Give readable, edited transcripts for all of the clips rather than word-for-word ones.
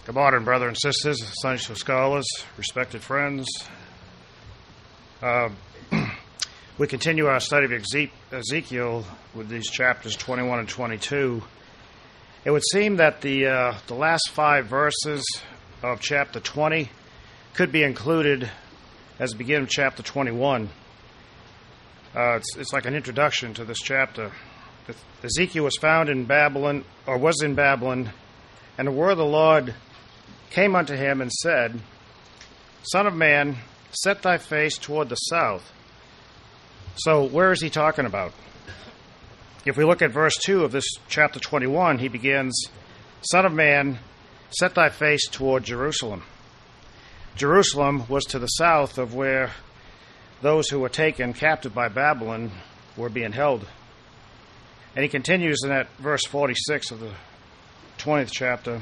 Good morning, brothers and sisters, Sunday school scholars, respected friends. We continue our study of Ezekiel with these chapters 21 and 22. It would seem that the last 5 verses of chapter 20 could be included as the beginning of chapter 21. It's like an introduction to this chapter. Ezekiel was found in Babylon, or was in Babylon, and the word of the Lord came unto him and said, Son of man, set thy face toward the south. So where is he talking about? If we look at verse 2 of this chapter 21, he begins, Son of man, set thy face toward Jerusalem. Jerusalem was to the south of where those who were taken captive by Babylon were being held. And he continues in that verse 46 of the 20th chapter,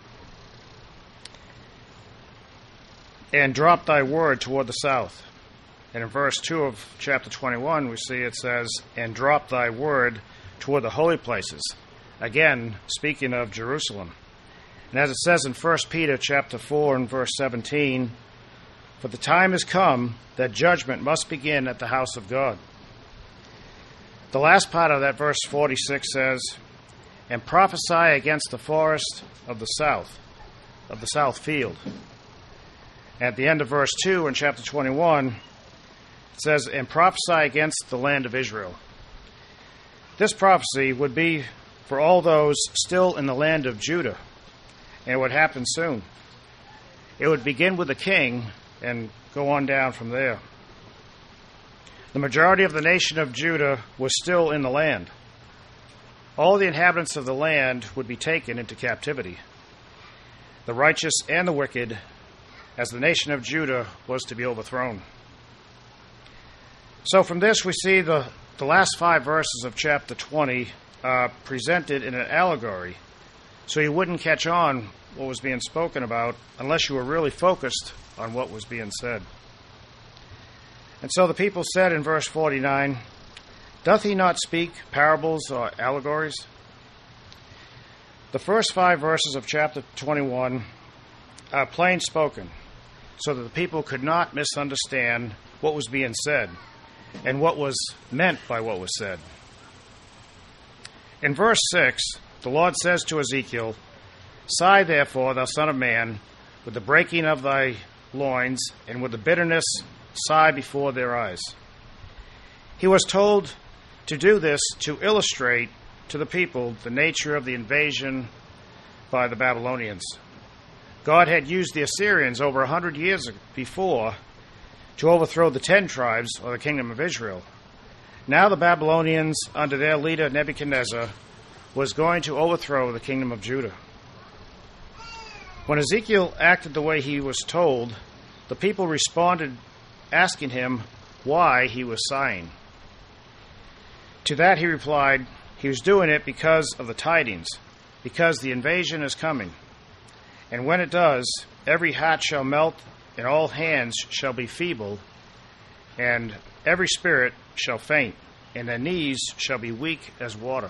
and drop thy word toward the south. And in verse 2 of chapter 21, we see it says, and drop thy word toward the holy places. Again, speaking of Jerusalem. And as it says in 1 Peter chapter 4 and verse 17, for the time is come that judgment must begin at the house of God. The last part of that verse 46 says, and prophesy against the forest of the south field. At the end of verse 2 in chapter 21, it says, and prophesy against the land of Israel. This prophecy would be for all those still in the land of Judah, and it would happen soon. It would begin with the king and go on down from there. The majority of the nation of Judah was still in the land. All the inhabitants of the land would be taken into captivity. The righteous and the wicked, as the nation of Judah was to be overthrown. So from this we see the last 5 verses of chapter 20 presented in an allegory, so you wouldn't catch on what was being spoken about unless you were really focused on what was being said. And so the people said in verse 49, doth he not speak parables or allegories? The first 5 verses of chapter 21 are plain spoken, so that the people could not misunderstand what was being said and what was meant by what was said. In verse 6, the Lord says to Ezekiel, sigh therefore, thou son of man, with the breaking of thy loins, and with the bitterness sigh before their eyes. He was told to do this to illustrate to the people the nature of the invasion by the Babylonians. God had used the Assyrians over 100 years before to overthrow the 10 tribes of the kingdom of Israel. Now the Babylonians, under their leader Nebuchadnezzar, was going to overthrow the kingdom of Judah. When Ezekiel acted the way he was told, the people responded, asking him why he was sighing. To that he replied, he was doing it because of the tidings, because the invasion is coming. And when it does, every heart shall melt, and all hands shall be feeble, and every spirit shall faint, and their knees shall be weak as water.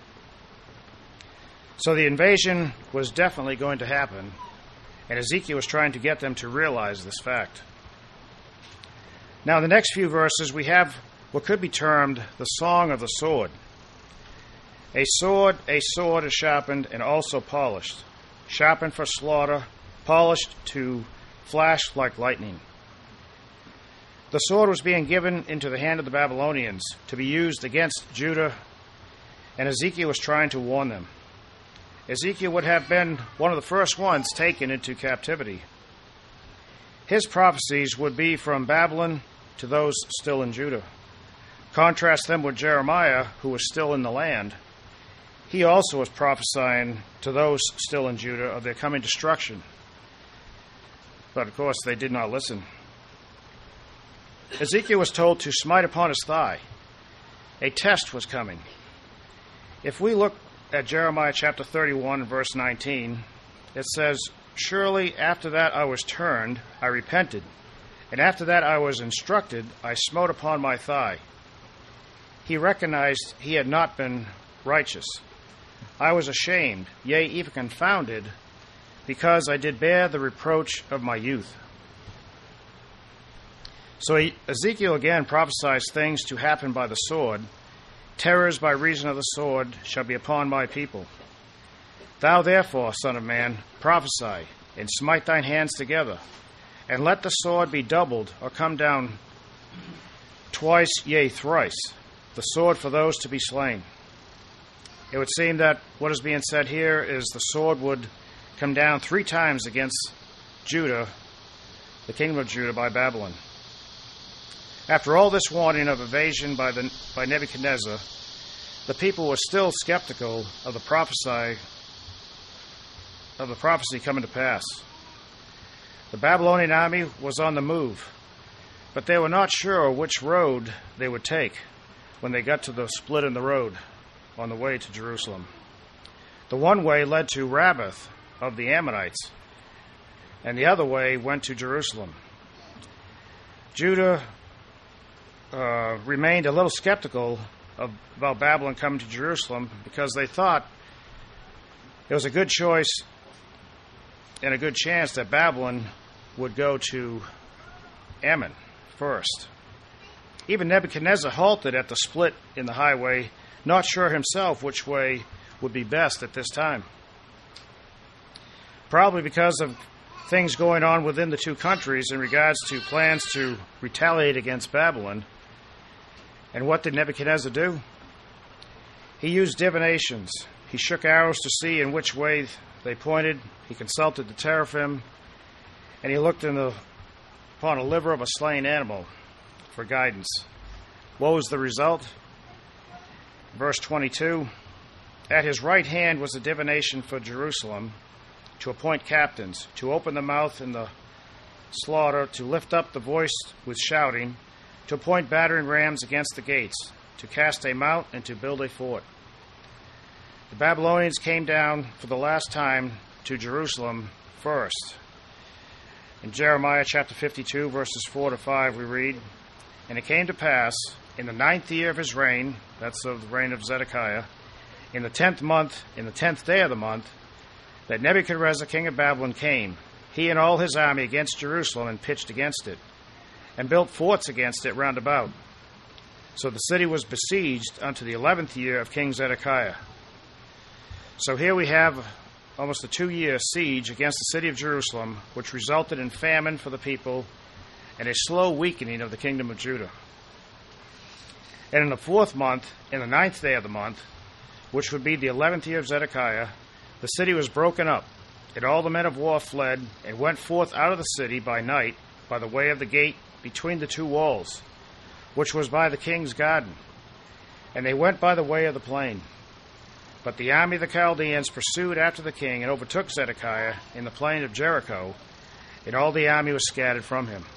So the invasion was definitely going to happen, and Ezekiel was trying to get them to realize this fact. Now, in the next few verses, we have what could be termed the song of the sword. A sword is sharpened and also polished, sharpened for slaughter, polished to flash like lightning. The sword was being given into the hand of the Babylonians to be used against Judah, and Ezekiel was trying to warn them. Ezekiel would have been one of the first ones taken into captivity. His prophecies would be from Babylon to those still in Judah. Contrast them with Jeremiah, who was still in the land. He also was prophesying to those still in Judah of their coming destruction. But of course, they did not listen. Ezekiel was told to smite upon his thigh. A test was coming. If we look at Jeremiah chapter 31, verse 19, it says, surely after that I was turned, I repented, and after that I was instructed, I smote upon my thigh. He recognized he had not been righteous. I was ashamed, yea, even confounded, because I did bear the reproach of my youth. So Ezekiel again prophesies things to happen by the sword. Terrors by reason of the sword shall be upon my people. Thou therefore, son of man, prophesy, and smite thine hands together, and let the sword be doubled, or come down twice, yea, thrice, the sword for those to be slain. It would seem that what is being said here is the sword would come down 3 times against Judah, the kingdom of Judah, by Babylon. After all this warning of invasion by Nebuchadnezzar, the people were still skeptical of the prophecy coming to pass. The Babylonian army was on the move, but they were not sure which road they would take when they got to the split in the road on the way to Jerusalem. The one way led to Rabbah of the Ammonites, and the other way went to Jerusalem. Judah remained a little skeptical about Babylon coming to Jerusalem because they thought it was a good choice and a good chance that Babylon would go to Ammon first. Even Nebuchadnezzar halted at the split in the highway, not sure himself which way would be best at this time. Probably because of things going on within the 2 countries in regards to plans to retaliate against Babylon. And what did Nebuchadnezzar do? He used divinations. He shook arrows to see in which way they pointed. He consulted the teraphim, and he looked upon a liver of a slain animal for guidance. What was the result? Verse 22, at his right hand was a divination for Jerusalem, to appoint captains, to open the mouth in the slaughter, to lift up the voice with shouting, to appoint battering rams against the gates, to cast a mount, and to build a fort. The Babylonians came down for the last time to Jerusalem first. In Jeremiah chapter 52, verses 4 to 5, we read, and it came to pass, in the 9th year of his reign, that's of the reign of Zedekiah, in the 10th month, in the 10th day of the month, that Nebuchadnezzar king of Babylon came, he and all his army, against Jerusalem, and pitched against it, and built forts against it round about. So the city was besieged unto the 11th year of King Zedekiah. So here we have almost a 2-year siege against the city of Jerusalem, which resulted in famine for the people and a slow weakening of the kingdom of Judah. And in the 4th month, in the 9th day of the month, which would be the 11th year of Zedekiah, the city was broken up, and all the men of war fled and went forth out of the city by night by the way of the gate between the 2 walls, which was by the king's garden. And they went by the way of the plain. But the army of the Chaldeans pursued after the king and overtook Zedekiah in the plain of Jericho, and all the army was scattered from him.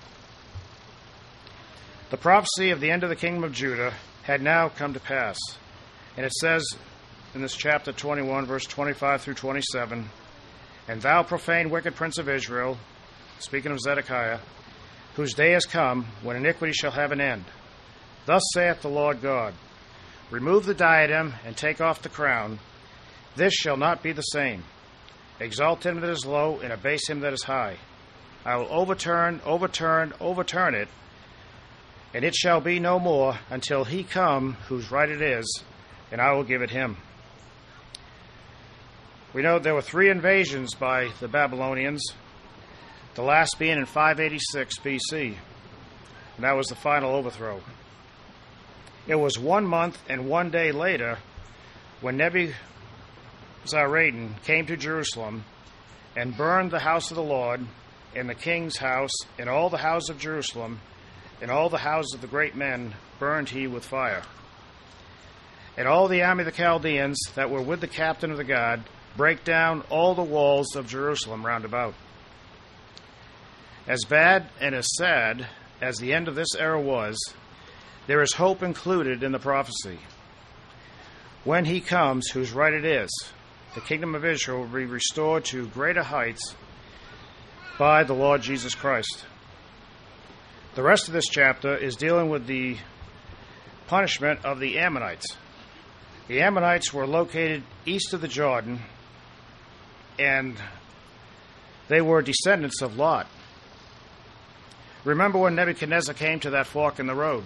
The prophecy of the end of the kingdom of Judah had now come to pass. And it says in this chapter 21, verse 25 through 27, and thou profane wicked prince of Israel, speaking of Zedekiah, whose day is come, when iniquity shall have an end. Thus saith the Lord God, remove the diadem, and take off the crown. This shall not be the same. Exalt him that is low, and abase him that is high. I will overturn it, and it shall be no more until he come whose right it is, and I will give it him. We know there were 3 invasions by the Babylonians, the last being in 586 BC, and that was the final overthrow. It was 1 month and 1 day later when Nebuzaradan came to Jerusalem and burned the house of the Lord, and the king's house, and all the houses of Jerusalem, and all the houses of the great men burned he with fire. And all the army of the Chaldeans that were with the captain of the guard brake down all the walls of Jerusalem round about. As bad and as sad as the end of this era was, there is hope included in the prophecy. When he comes, whose right it is, the kingdom of Israel will be restored to greater heights by the Lord Jesus Christ. The rest of this chapter is dealing with the punishment of the Ammonites. The Ammonites were located east of the Jordan, and They were descendants of Lot. Remember when Nebuchadnezzar came to that fork in the road?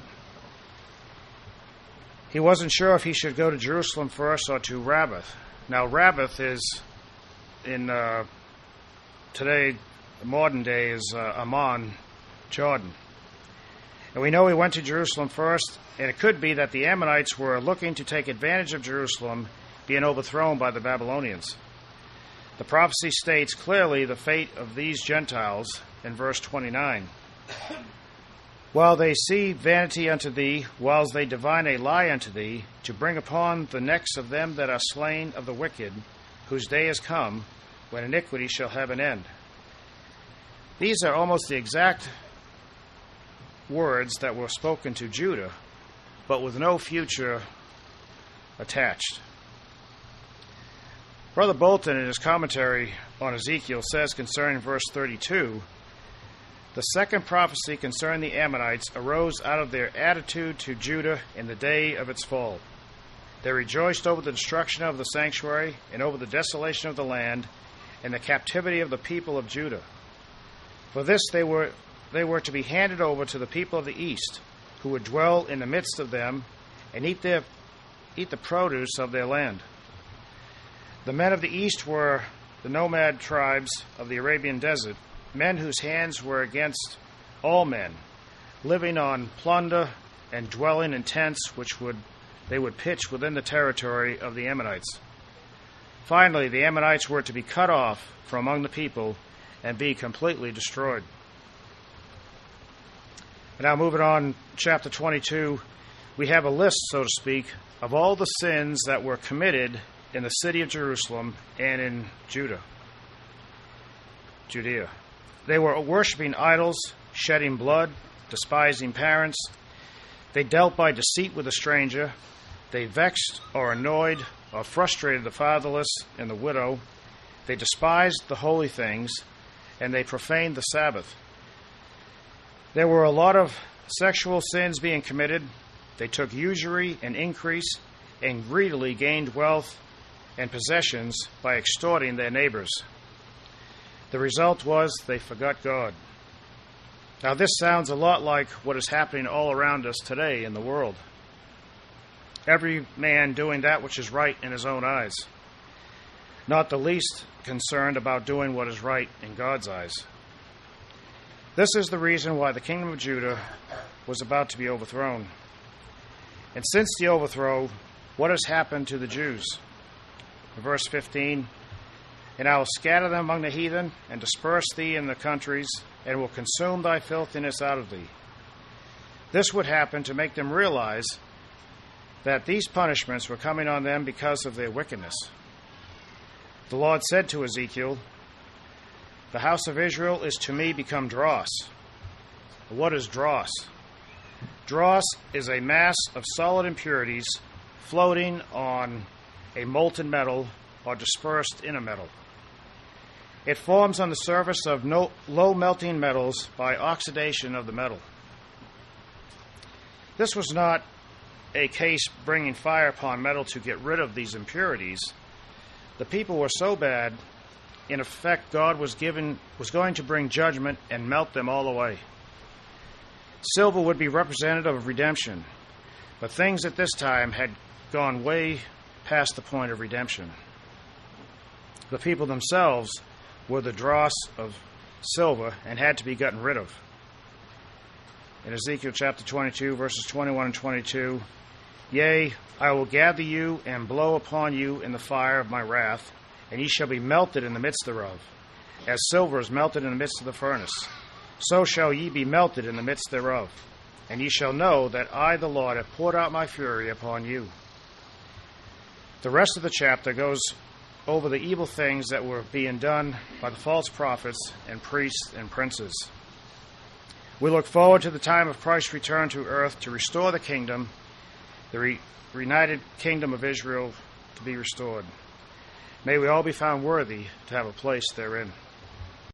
He wasn't sure if he should go to Jerusalem first or to Rabbath. Now, Rabbath is, in today, modern day, is Amman, Jordan. And we know he went to Jerusalem first, and it could be that the Ammonites were looking to take advantage of Jerusalem being overthrown by the Babylonians. The prophecy states clearly the fate of these Gentiles in verse 29. While they see vanity unto thee, whiles they divine a lie unto thee, to bring upon the necks of them that are slain of the wicked, whose day is come, when iniquity shall have an end. These are almost the exact words that were spoken to Judah, but with no future attached. Brother Bolton, in his commentary on Ezekiel, says concerning verse 32, the second prophecy concerning the Ammonites arose out of their attitude to Judah in the day of its fall. They rejoiced over the destruction of the sanctuary and over the desolation of the land and the captivity of the people of Judah. For this they were to be handed over to the people of the east, who would dwell in the midst of them and eat the produce of their land. The men of the east were the nomad tribes of the Arabian desert, men whose hands were against all men, living on plunder and dwelling in tents which they would pitch within the territory of the Ammonites. Finally, the Ammonites were to be cut off from among the people and be completely destroyed. Now moving on, chapter 22, we have a list, so to speak, of all the sins that were committed in the city of Jerusalem and in Judea. They were worshiping idols, shedding blood, despising parents. They dealt by deceit with a stranger. They vexed or annoyed or frustrated the fatherless and the widow. They despised the holy things, and they profaned the Sabbath. There were a lot of sexual sins being committed. They took usury and increase and greedily gained wealth and possessions by extorting their neighbors. The result was they forgot God. Now, this sounds a lot like what is happening all around us today in the world. Every man doing that which is right in his own eyes, not the least concerned about doing what is right in God's eyes. This is the reason why the kingdom of Judah was about to be overthrown. And since the overthrow, what has happened to the Jews? Verse 15, and I will scatter them among the heathen, and disperse thee in the countries, and will consume thy filthiness out of thee. This would happen to make them realize that these punishments were coming on them because of their wickedness. The Lord said to Ezekiel, the house of Israel is to me become dross. What is dross? Dross is a mass of solid impurities floating on a molten metal or dispersed in a metal. It forms on the surface of low melting metals by oxidation of the metal. This was not a case bringing fire upon metal to get rid of these impurities. The people were so bad, in effect, God was going to bring judgment and melt them all away. Silver would be representative of redemption, but things at this time had gone way past the point of redemption. The people themselves were the dross of silver and had to be gotten rid of. In Ezekiel chapter 22, verses 21 and 22, yea, I will gather you and blow upon you in the fire of my wrath, and ye shall be melted in the midst thereof. As silver is melted in the midst of the furnace, so shall ye be melted in the midst thereof. And ye shall know that I, the Lord, have poured out my fury upon you. The rest of the chapter goes over the evil things that were being done by the false prophets and priests and princes. We look forward to the time of Christ's return to earth to restore the kingdom, the reunited kingdom of Israel to be restored. May we all be found worthy to have a place therein.